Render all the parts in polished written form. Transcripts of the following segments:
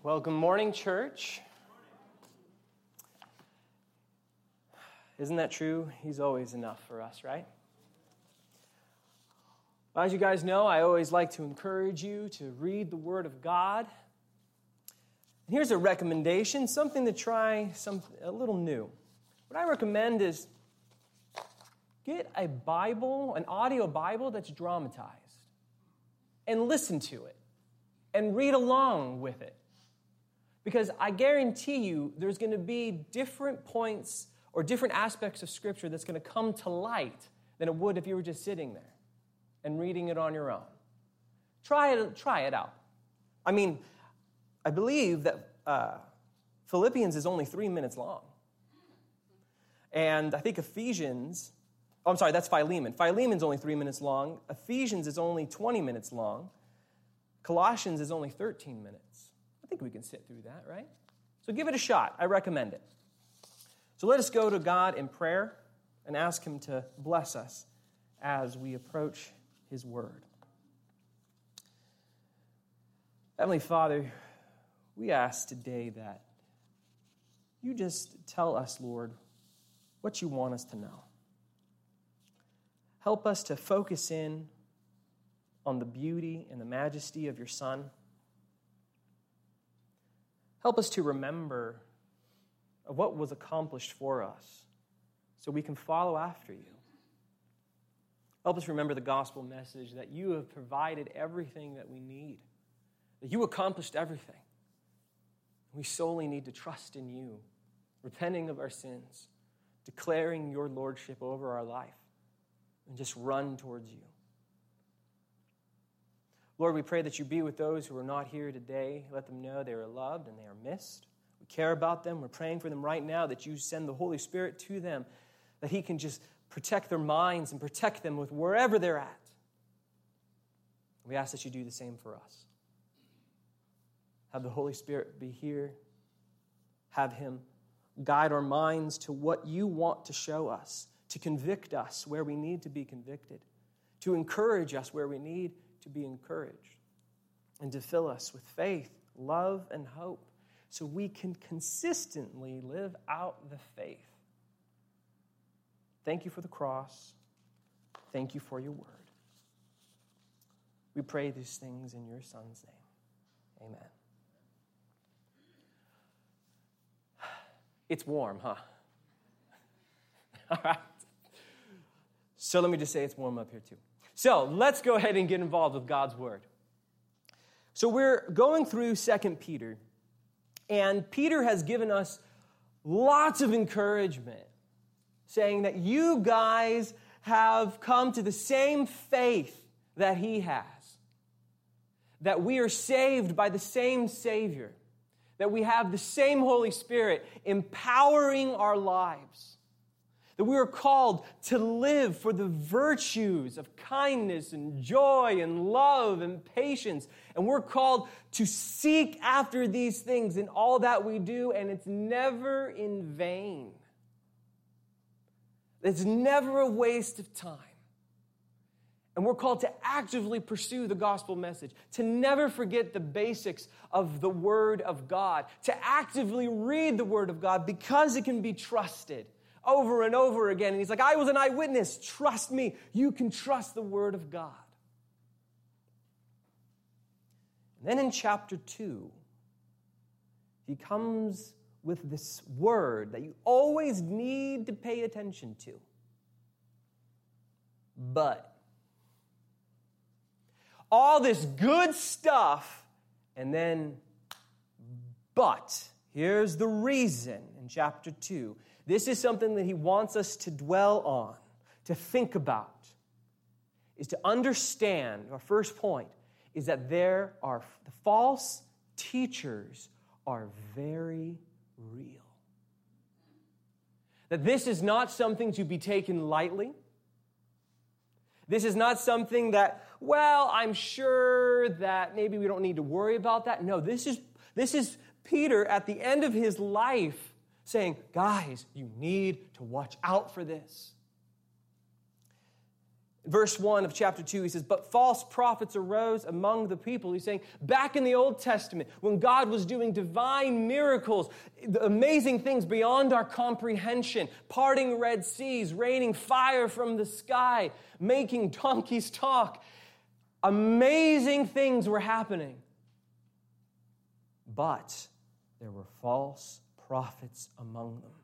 Well, good morning, church. Isn't that true? He's always enough for us, right? Well, as you guys know, I always like to encourage you to read the Word of God. And here's a recommendation, something to try, a little new. What I recommend is get a Bible, an audio Bible that's dramatized, and listen to it, and read along with it. Because I guarantee you there's going to be different points or different aspects of Scripture that's going to come to light than it would if you were just sitting there and reading it on your own. Try it out. I mean, I believe that Philippians is only 3 minutes long. And I think that's Philemon. Philemon's only 3 minutes long. Ephesians is only 20 minutes long. Colossians is only 13 minutes. I think we can sit through that, right? So give it a shot. I recommend it. So let us go to God in prayer and ask Him to bless us as we approach His Word. Heavenly Father, we ask today that you just tell us, Lord, what you want us to know. Help us to focus in on the beauty and the majesty of your Son. Help us to remember what was accomplished for us so we can follow after you. Help us remember the gospel message that you have provided everything that we need, that you accomplished everything. We solely need to trust in you, repenting of our sins, declaring your lordship over our life, and just run towards you. Lord, we pray that you be with those who are not here today. Let them know they are loved and they are missed. We care about them. We're praying for them right now that you send the Holy Spirit to them, that He can just protect their minds and protect them with wherever they're at. We ask that you do the same for us. Have the Holy Spirit be here. Have Him guide our minds to what you want to show us, to convict us where we need to be convicted, to encourage us where we need to be encouraged, and to fill us with faith, love, and hope so we can consistently live out the faith. Thank you for the cross. Thank you for your word. We pray these things in your Son's name. Amen. It's warm, huh? All right. So let me just say it's warm up here too. So let's go ahead and get involved with God's Word. So we're going through 2 Peter, and Peter has given us lots of encouragement, saying that you guys have come to the same faith that he has, that we are saved by the same Savior, that we have the same Holy Spirit empowering our lives, that we are called to live for the virtues of kindness and joy and love and patience. And we're called to seek after these things in all that we do, and it's never in vain. It's never a waste of time. And we're called to actively pursue the gospel message, to never forget the basics of the Word of God, to actively read the Word of God because it can be trusted over and over again. And he's like, I was an eyewitness. Trust me. You can trust the Word of God. And then in chapter 2, he comes with this word that you always need to pay attention to. But. All this good stuff, and then, but. Here's the reason in chapter 2. This is something that he wants us to dwell on, to think about, is to understand. Our first point is that the false teachers are very real. That this is not something to be taken lightly. This is not something that, well, I'm sure that maybe we don't need to worry about that. No, this is Peter at the end of his life saying, guys, you need to watch out for this. Verse 1 of chapter 2, he says, but false prophets arose among the people. He's saying, back in the Old Testament, when God was doing divine miracles, amazing things beyond our comprehension, parting Red Seas, raining fire from the sky, making donkeys talk, amazing things were happening. But there were false prophets among them.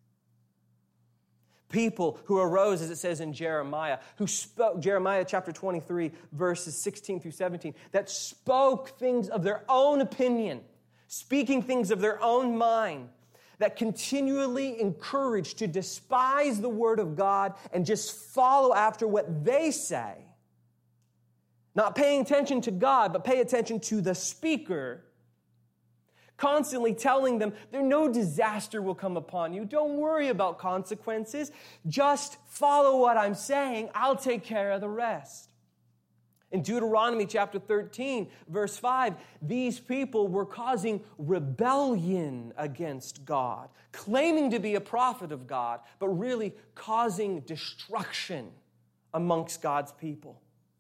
People who arose, as it says in Jeremiah, who spoke, Jeremiah chapter 23, verses 16 through 17, that spoke things of their own opinion, speaking things of their own mind, that continually encouraged to despise the word of God and just follow after what they say. Not paying attention to God, but pay attention to the speaker. Constantly telling them, no disaster will come upon you. Don't worry about consequences. Just follow what I'm saying. I'll take care of the rest. In Deuteronomy chapter 13, verse 5, these people were causing rebellion against God, claiming to be a prophet of God, but really causing destruction amongst God's people.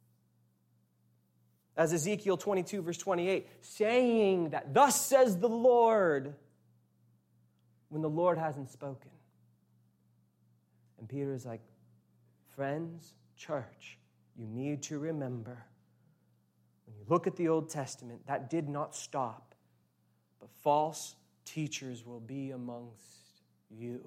As Ezekiel 22, verse 28, saying that, thus says the Lord, when the Lord hasn't spoken. And Peter is like, friends, church, you need to remember, when you look at the Old Testament, that did not stop, but false teachers will be amongst you.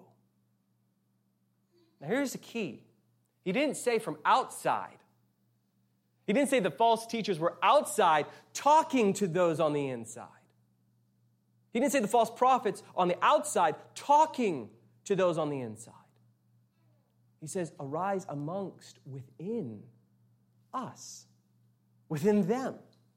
Now here's the key. He didn't say from outside. He didn't say the false teachers were outside talking to those on the inside. He didn't say the false prophets on the outside talking to those on the inside. He says, arise amongst within us, within them.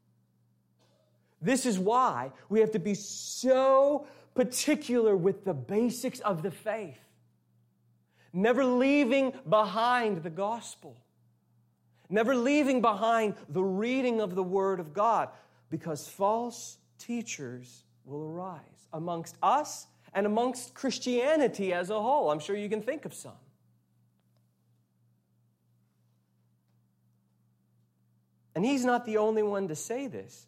This is why we have to be so particular with the basics of the faith, never leaving behind the gospel. Never leaving behind the reading of the Word of God, because false teachers will arise amongst us and amongst Christianity as a whole. I'm sure you can think of some. And he's not the only one to say this.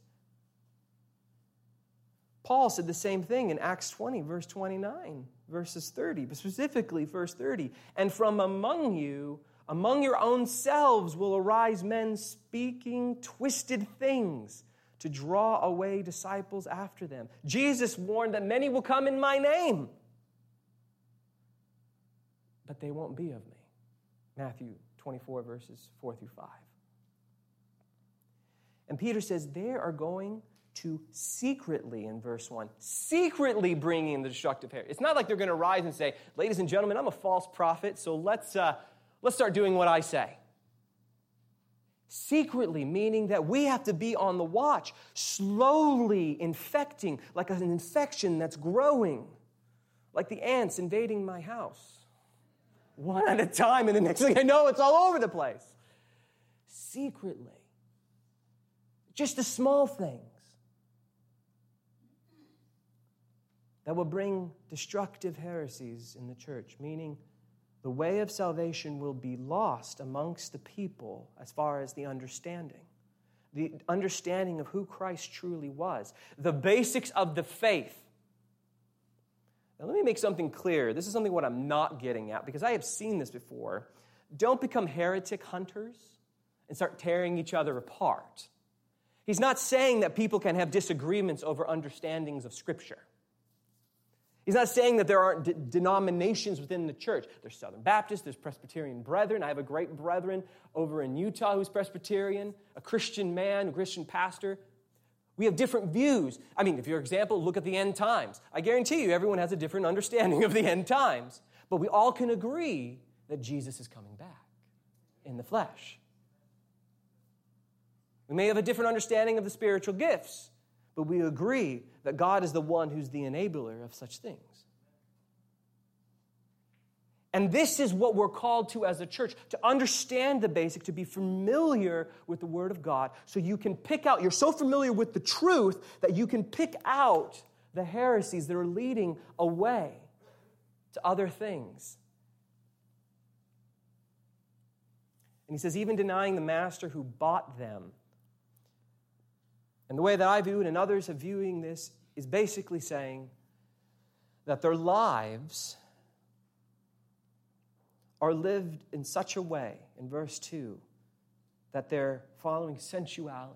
Paul said the same thing in Acts 20, verse 29, verses 30, but specifically verse 30. And from among you, among your own selves will arise men speaking twisted things to draw away disciples after them. Jesus warned that many will come in my name, but they won't be of me. Matthew 24, verses 4 through 5. And Peter says they are going to secretly, in verse 1, secretly bring in the destructive heresy. It's not like they're going to rise and say, ladies and gentlemen, I'm a false prophet, so let's start doing what I say. Secretly, meaning that we have to be on the watch, slowly infecting, like an infection that's growing, like the ants invading my house. One at a time, and the next thing I know, it's all over the place. Secretly. Just the small things that will bring destructive heresies in the church, meaning the way of salvation will be lost amongst the people as far as the understanding of who Christ truly was, the basics of the faith. Now, let me make something clear. This is something what I'm not getting at, because I have seen this before. Don't become heretic hunters and start tearing each other apart. He's not saying that people can have disagreements over understandings of Scripture. He's not saying that there aren't denominations within the church. There's Southern Baptist, there's Presbyterian Brethren. I have a great brethren over in Utah who's Presbyterian, a Christian man, a Christian pastor. We have different views. I mean, for example, look at the end times. I guarantee you everyone has a different understanding of the end times. But we all can agree that Jesus is coming back in the flesh. We may have a different understanding of the spiritual gifts, but we agree that God is the one who's the enabler of such things. And this is what we're called to as a church, to understand the basic, to be familiar with the Word of God, so you can pick out, you're so familiar with the truth that you can pick out the heresies that are leading away to other things. And he says, even denying the master who bought them. And the way that I view it and others are viewing this is basically saying that their lives are lived in such a way, in verse 2, that they're following sensuality.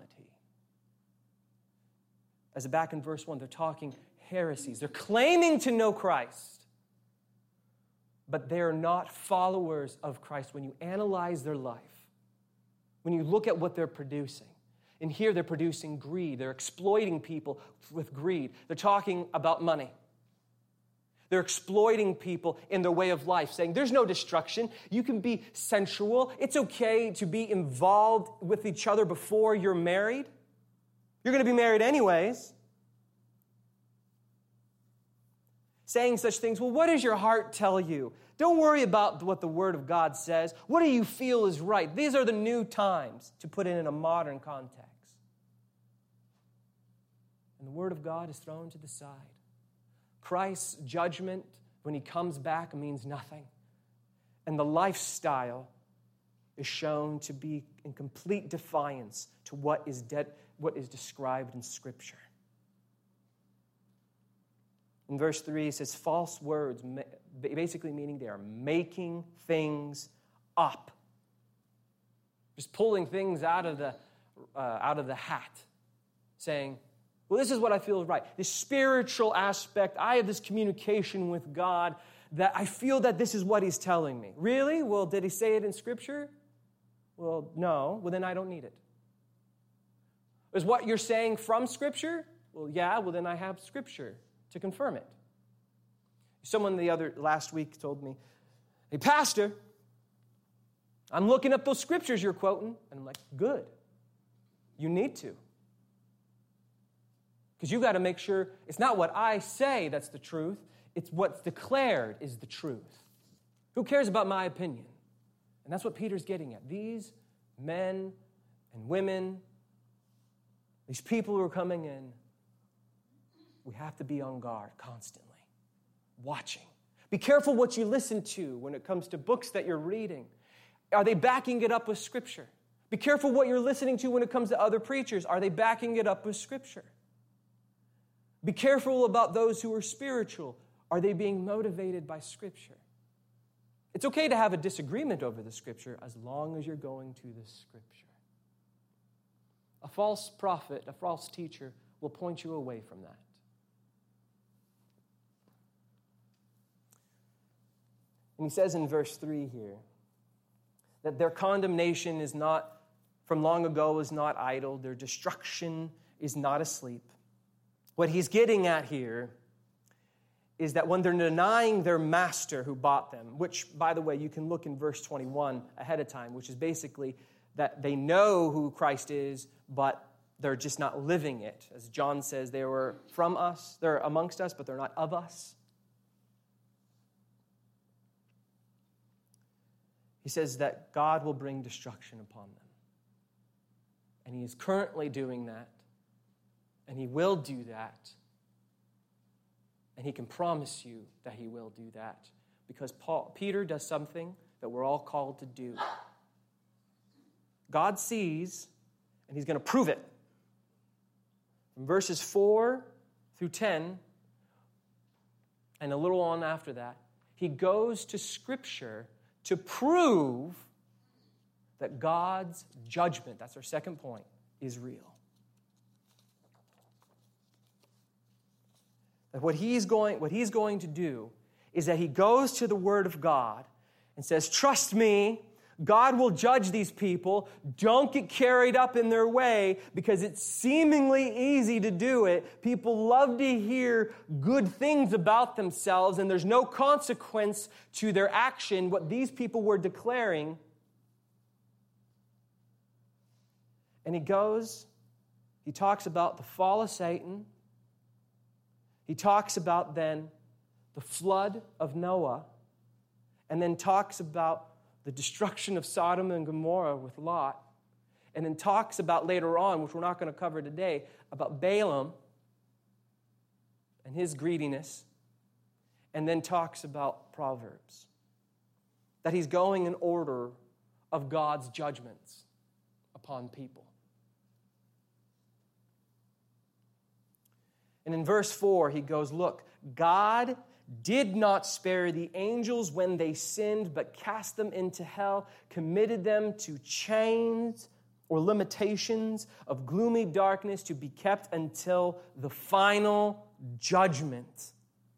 As back in verse 1, they're talking heresies. They're claiming to know Christ, but they're not followers of Christ when you analyze their life, when you look at what they're producing. And here they're producing greed. They're exploiting people with greed. They're talking about money. They're exploiting people in their way of life, saying there's no destruction. You can be sensual. It's okay to be involved with each other before you're married. You're going to be married anyways. Saying such things, well, what does your heart tell you? Don't worry about what the Word of God says. What do you feel is right? These are the new times, to put it in a modern context. And the Word of God is thrown to the side. Christ's judgment, when He comes back, means nothing. And the lifestyle is shown to be in complete defiance to what is described in Scripture. In verse 3, it says, false words, basically meaning they are making things up. Just pulling things out of the hat, saying, well, this is what I feel is right. This spiritual aspect, I have this communication with God that I feel that this is what He's telling me. Really? Well, did He say it in Scripture? Well, no. Well, then I don't need it. Is what you're saying from Scripture? Well, yeah. Well, then I have Scripture to confirm it. Someone last week told me, hey, Pastor, I'm looking up those Scriptures you're quoting. And I'm like, good. You need to. Because you've got to make sure it's not what I say that's the truth. It's what's declared is the truth. Who cares about my opinion? And that's what Peter's getting at. These men and women, these people who are coming in, we have to be on guard constantly, watching. Be careful what you listen to when it comes to books that you're reading. Are they backing it up with Scripture? Be careful what you're listening to when it comes to other preachers. Are they backing it up with Scripture? Be careful about those who are spiritual. Are they being motivated by Scripture? It's okay to have a disagreement over the Scripture as long as you're going to the Scripture. A false prophet, a false teacher will point you away from that. And he says in verse 3 here that their condemnation is not, from long ago, is not idle. Their destruction is not asleep. What he's getting at here is that when they're denying their master who bought them, which, by the way, you can look in verse 21 ahead of time, which is basically that they know who Christ is, but they're just not living it. As John says, they were from us, they're amongst us, but they're not of us. He says that God will bring destruction upon them. And He is currently doing that. And He will do that. And He can promise you that He will do that. Because Peter does something that we're all called to do. God sees, and He's going to prove it. From verses 4 through 10, and a little on after that, He goes to Scripture to prove that God's judgment, that's our second point, is real. That what he's going to do is that He goes to the Word of God and says, trust me, God will judge these people. Don't get carried up in their way because it's seemingly easy to do it. People love to hear good things about themselves, and there's no consequence to their action, what these people were declaring. And he talks about the fall of Satan. He talks about then the flood of Noah, and then talks about the destruction of Sodom and Gomorrah with Lot, and then talks about later on, which we're not going to cover today, about Balaam and his greediness, and then talks about Proverbs. That he's going in order of God's judgments upon people. And in verse 4, he goes, look, God did not spare the angels when they sinned, but cast them into hell, committed them to chains or limitations of gloomy darkness to be kept until the final judgment.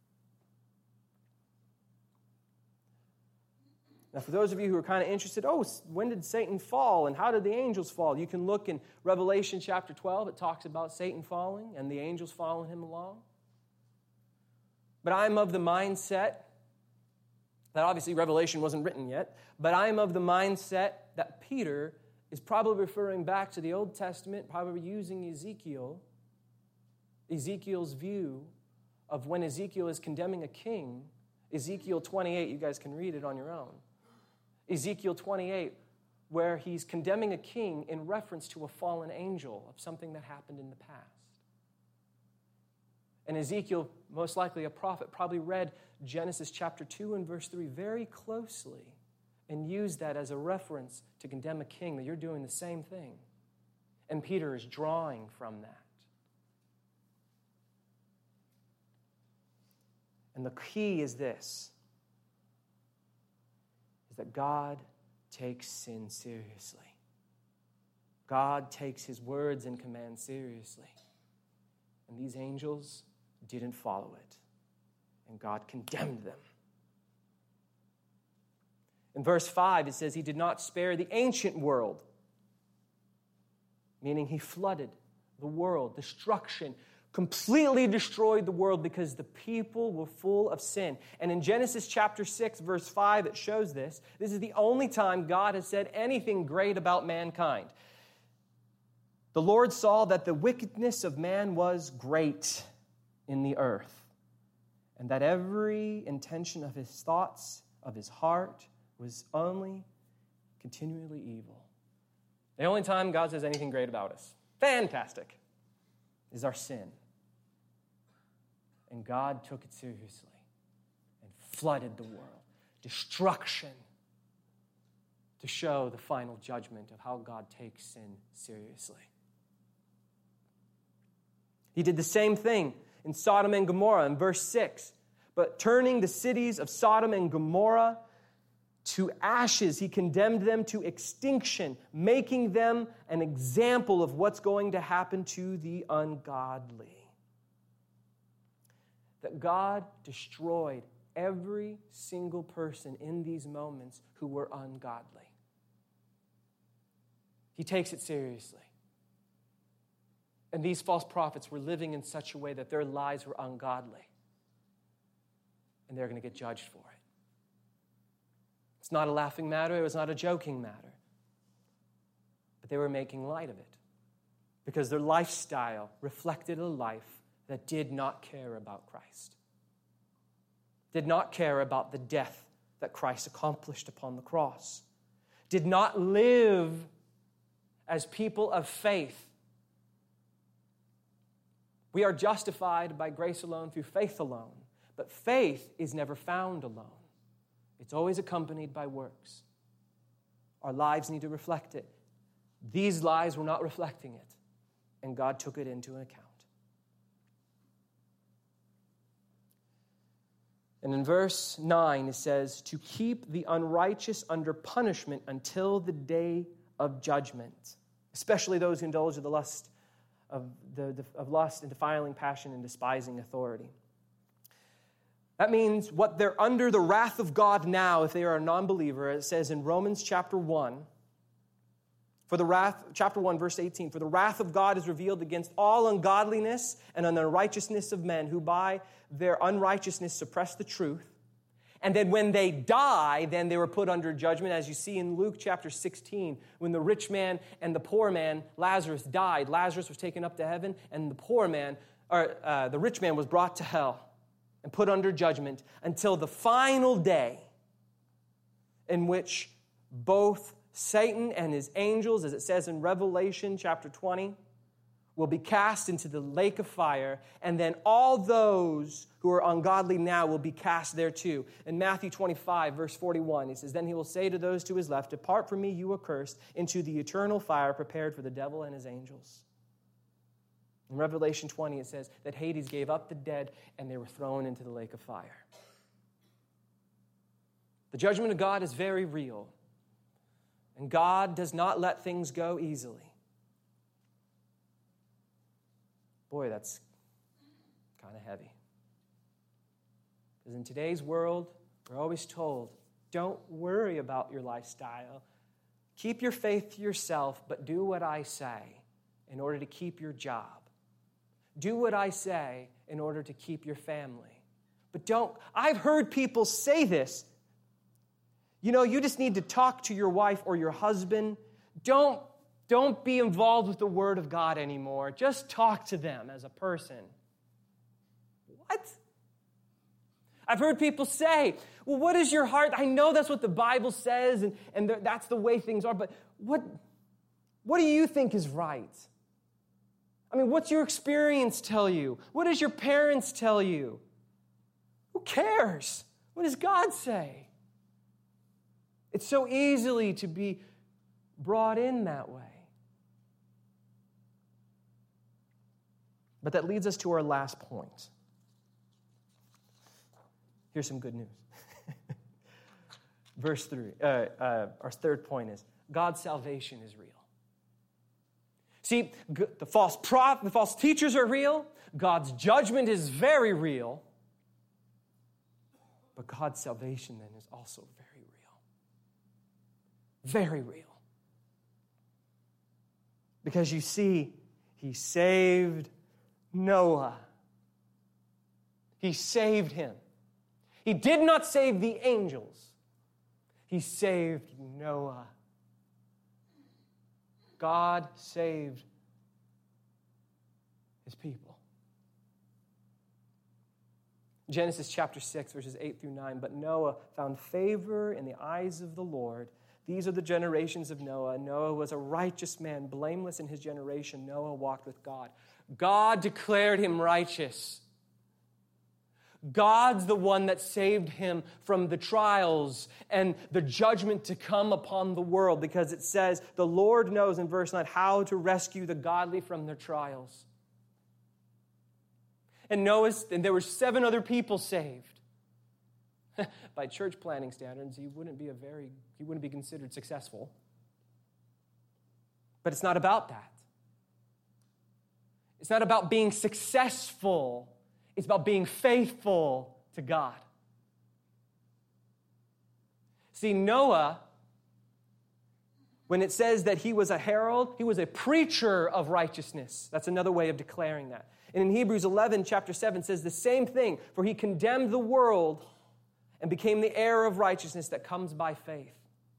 Now, for those of you who are kind of interested, when did Satan fall and how did the angels fall? You can look in Revelation chapter 12. It talks about Satan falling and the angels following him along. But I'm of the mindset that obviously Revelation wasn't written yet, but I'm of the mindset that Peter is probably referring back to the Old Testament, probably using Ezekiel's view of when Ezekiel is condemning a king. Ezekiel 28, you guys can read it on your own. Ezekiel 28, where he's condemning a king in reference to a fallen angel of something that happened in the past. And Ezekiel, most likely a prophet, probably read Genesis chapter 2 and verse 3 very closely and used that as a reference to condemn a king, that you're doing the same thing. And Peter is drawing from that. And the key is this, is that God takes sin seriously. God takes his words and commands seriously. And these angels didn't follow it. And God condemned them. In verse 5, it says he did not spare the ancient world, meaning he flooded the world, destruction, completely destroyed the world because the people were full of sin. And in Genesis chapter 6, verse 5, it shows this. This is the only time God has said anything great about mankind. The Lord saw that the wickedness of man was great in the earth, and that every intention of his thoughts, of his heart, was only continually evil. The only time God says anything great about us, fantastic, is our sin. And God took it seriously and flooded the world. Destruction to show the final judgment of how God takes sin seriously. He did the same thing in Sodom and Gomorrah in verse 6. But turning the cities of Sodom and Gomorrah to ashes, he condemned them to extinction, making them an example of what's going to happen to the ungodly. That God destroyed every single person in these moments who were ungodly. He takes it seriously. And these false prophets were living in such a way that their lives were ungodly. And they're going to get judged for it. It's not a laughing matter. It was not a joking matter. But they were making light of it because their lifestyle reflected a life that did not care about Christ, did not care about the death that Christ accomplished upon the cross, did not live as people of faith. We are justified by grace alone through faith alone, but faith is never found alone. It's always accompanied by works. Our lives need to reflect it. These lives were not reflecting it, and God took it into account. And in verse 9, it says, to keep the unrighteous under punishment until the day of judgment, especially those who indulge in the lust of lust and defiling passion and despising authority. That means what they're under the wrath of God now if they are a non-believer. It says in Romans chapter 1, chapter 1, verse 18, for the wrath of God is revealed against all ungodliness and unrighteousness of men who by their unrighteousness suppress the truth. And then when they die, then they were put under judgment, as you see in Luke chapter 16, when the rich man and the poor man, Lazarus, died. Lazarus was taken up to heaven, and the rich man was brought to hell and put under judgment until the final day in which both Satan and his angels, as it says in Revelation chapter 20, will be cast into the lake of fire, and then all those who are ungodly now will be cast there too. In Matthew 25, verse 41, he says, "Then he will say to those to his left, 'Depart from me, you accursed, into the eternal fire prepared for the devil and his angels.'" In Revelation 20, it says that Hades gave up the dead, and they were thrown into the lake of fire. The judgment of God is very real, and God does not let things go easily. Boy, that's kind of heavy. Because in today's world, we're always told, don't worry about your lifestyle. Keep your faith to yourself, but do what I say in order to keep your job. Do what I say in order to keep your family. But don't, I've heard people say this. You know, you just need to talk to your wife or your husband. Don't be involved with the Word of God anymore. Just talk to them as a person. What? I've heard people say, well, what is your heart? I know that's what the Bible says, and that's the way things are, but what do you think is right? I mean, what's your experience tell you? What does your parents tell you? Who cares? What does God say? It's so easily to be brought in that way. But that leads us to our last point. Here's some good news. Verse 3, our third point is, God's salvation is real. See, the false teachers are real. God's judgment is very real. But God's salvation then is also very real. Very real. Because you see, he saved Noah. He saved him. He did not save the angels. He saved Noah. God saved his people. Genesis chapter 6, verses 8 through 9. But Noah found favor in the eyes of the Lord. These are the generations of Noah. Noah was a righteous man, blameless in his generation. Noah walked with God. God declared him righteous. God's the one that saved him from the trials and the judgment to come upon the world, because it says the Lord knows in verse 9 how to rescue the godly from their trials. And there were 7 other people saved. By church planning standards, he wouldn't be considered successful. But it's not about that. It's not about being successful. It's about being faithful to God. See, Noah, when it says that he was a herald, he was a preacher of righteousness. That's another way of declaring that. And in Hebrews 11, chapter 7, says the same thing. For he condemned the world and became the heir of righteousness that comes by faith.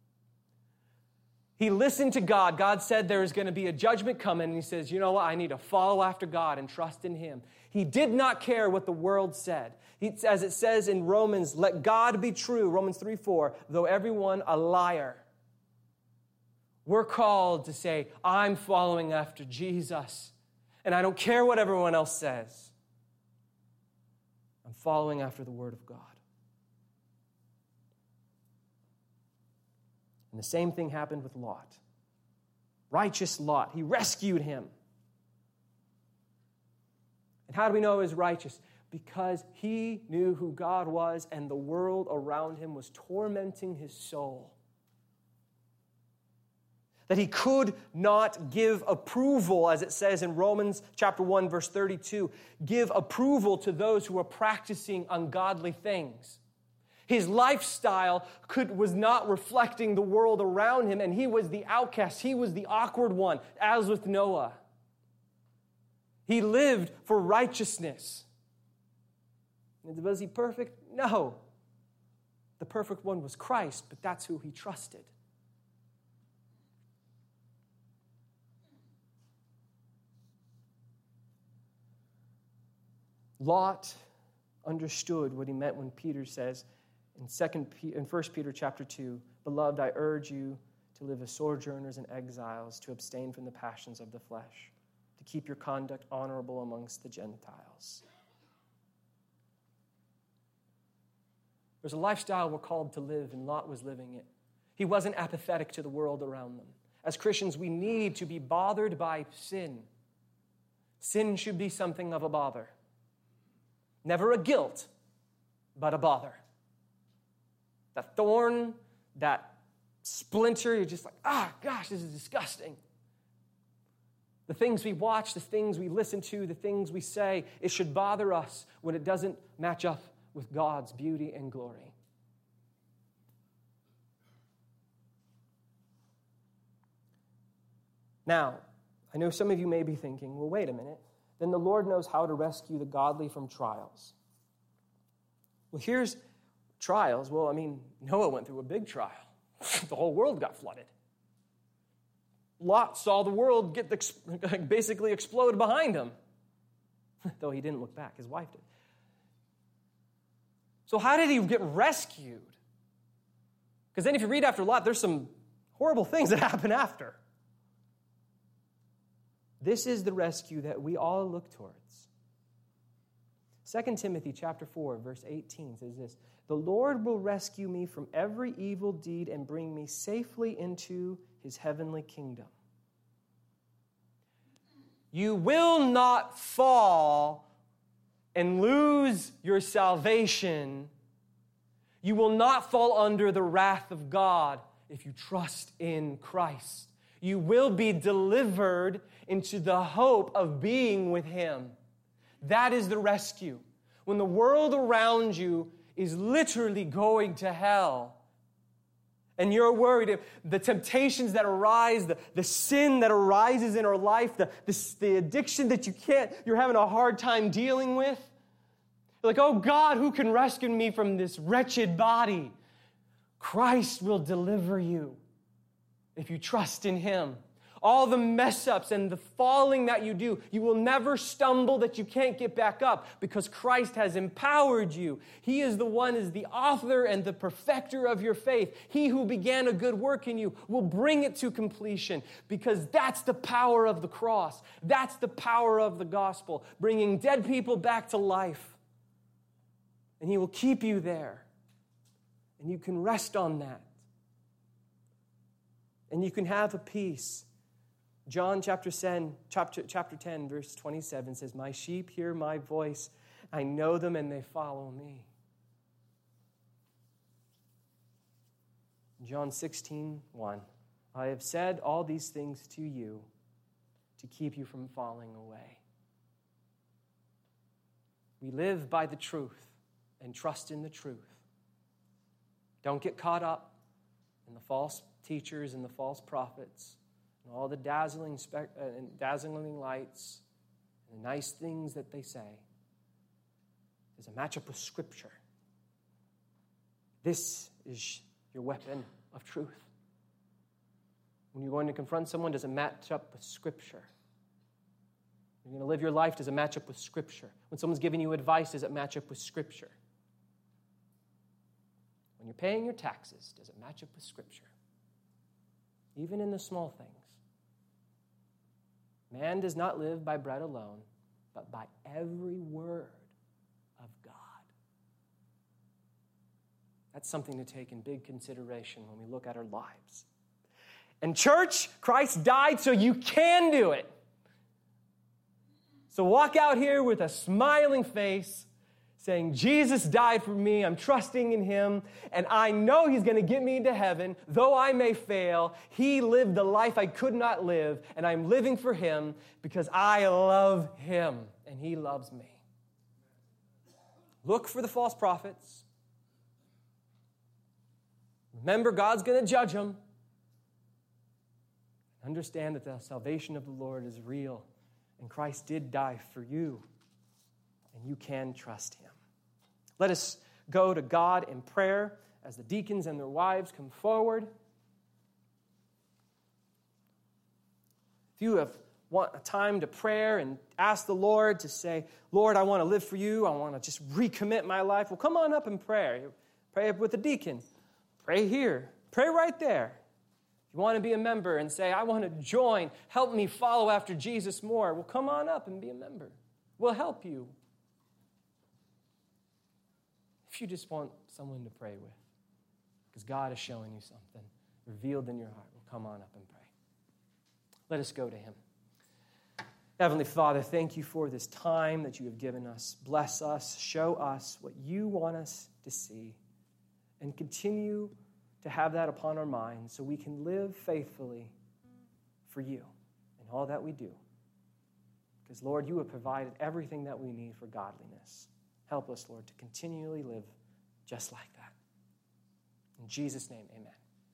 He listened to God. God said there is going to be a judgment coming. And he says, you know what? I need to follow after God and trust in him. He did not care what the world said. As it says in Romans, let God be true, Romans 3:4, though everyone a liar. We're called to say, I'm following after Jesus. And I don't care what everyone else says. I'm following after the Word of God. And the same thing happened with Lot. Righteous Lot. He rescued him. And how do we know he was righteous? Because he knew who God was, and the world around him was tormenting his soul. That he could not give approval, as it says in Romans chapter 1, verse 32, give approval to those who are practicing ungodly things. His lifestyle was not reflecting the world around him, and he was the outcast. He was the awkward one, as with Noah. He lived for righteousness. And was he perfect? No. The perfect one was Christ, but that's who he trusted. Lot understood what he meant when Peter says in 1 Peter chapter 2, beloved, I urge you to live as sojourners and exiles, to abstain from the passions of the flesh, to keep your conduct honorable amongst the Gentiles. There's a lifestyle we're called to live, and Lot was living it. He wasn't apathetic to the world around them. As Christians, we need to be bothered by sin. Sin should be something of a bother. Never a guilt, but a bother. That thorn, that splinter, you're just like, gosh, this is disgusting. The things we watch, the things we listen to, the things we say, it should bother us when it doesn't match up with God's beauty and glory. Now, I know some of you may be thinking, well, wait a minute. Then the Lord knows how to rescue the godly from trials. Well, here's trials. Well, Noah went through a big trial. The whole world got flooded. Lot saw the world basically explode behind him. Though he didn't look back. His wife did. So how did he get rescued? Because then if you read after Lot, there's some horrible things that happen after. This is the rescue that we all look towards. 2 Timothy chapter 4, verse 18 says this, "The Lord will rescue me from every evil deed and bring me safely into his heavenly kingdom." You will not fall and lose your salvation. You will not fall under the wrath of God if you trust in Christ. You will be delivered into the hope of being with him. That is the rescue. When the world around you is literally going to hell, and you're worried, the temptations that arise, the sin that arises in our life, the addiction that you're having a hard time dealing with, you're like, oh God, who can rescue me from this wretched body? Christ will deliver you if you trust in him. All the mess-ups and the falling that you do, you will never stumble that you can't get back up because Christ has empowered you. He is the one, is the author and the perfecter of your faith. He who began a good work in you will bring it to completion because that's the power of the cross. That's the power of the gospel, bringing dead people back to life. And he will keep you there. And you can rest on that. And you can have a peace. John chapter 10, verse 27 says, "My sheep hear my voice. I know them and they follow me." John 16:1, "I have said all these things to you to keep you from falling away." We live by the truth and trust in the truth. Don't get caught up in the false teachers and the false prophets and all the dazzling lights and the nice things that they say. Does it match up with Scripture? This is your weapon of truth. When you're going to confront someone, does it match up with Scripture? When you're going to live your life, does it match up with Scripture? When someone's giving you advice, does it match up with Scripture? When you're paying your taxes, does it match up with Scripture? Even in the small things. Man does not live by bread alone, but by every word of God. That's something to take in big consideration when we look at our lives. And church, Christ died so you can do it. So walk out here with a smiling face, saying, Jesus died for me, I'm trusting in him, and I know he's going to get me into heaven. Though I may fail, he lived the life I could not live, and I'm living for him because I love him, and he loves me. Look for the false prophets. Remember, God's going to judge them. Understand that the salvation of the Lord is real, and Christ did die for you, and you can trust him. Let us go to God in prayer as the deacons and their wives come forward. If you want a time to prayer and ask the Lord to say, Lord, I want to live for you. I want to just recommit my life. Well, come on up and pray. Pray with the deacon. Pray here. Pray right there. If you want to be a member and say, I want to join, help me follow after Jesus more, well, come on up and be a member. We'll help you. If you just want someone to pray with, because God is showing you something revealed in your heart, well, come on up and pray. Let us go to him. Heavenly Father, thank you for this time that you have given us. Bless us, show us what you want us to see, and continue to have that upon our minds so we can live faithfully for you in all that we do. Because, Lord, you have provided everything that we need for godliness. Help us, Lord, to continually live just like that. In Jesus' name, amen.